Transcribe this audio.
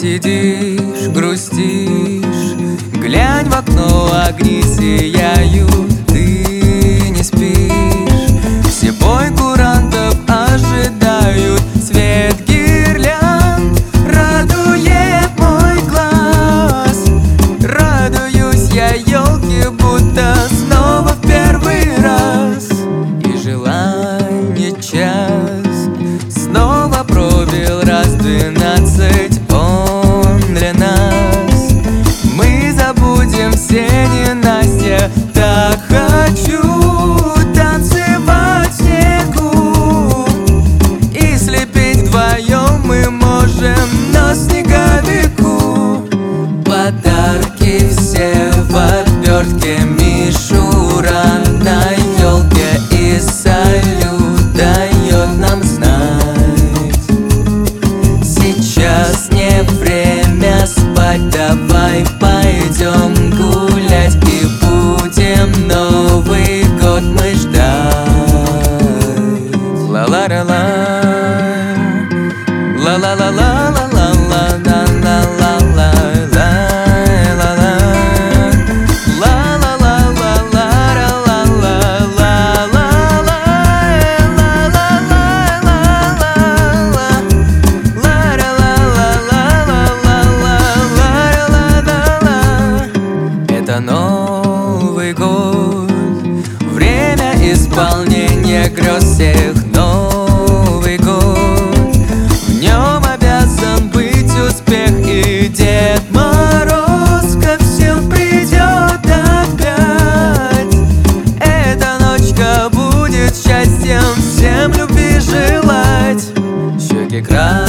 сидишь, грустишь, глянь в окно, огни сияют, ты не спишь. Все бой курантов ожидают, свет гирлянд радует мой глаз. Радуюсь я елке, будто снова в первый раз. И желание час снова пробил раз 12. Он для нас. Мы забудем все ненастья. Так хочу танцевать в снегу, и слепить вдвоем мы можем на снеговику. Подарки все в отвертке, мишура на елке, и салют дает нам знать: сейчас не время спать, давай пойдем гулять, и будем Новый год мы ждать. Ла-ла-ла-ла, ла-ла-ла-ла-ла-ла-ла-ла-ла. Это Новый год, время исполнения грез всех. Новый год, в нем обязан быть успех, и Дед Мороз ко всем придет опять. Эта ночка будет счастьем всем любви желать. Щеки красные,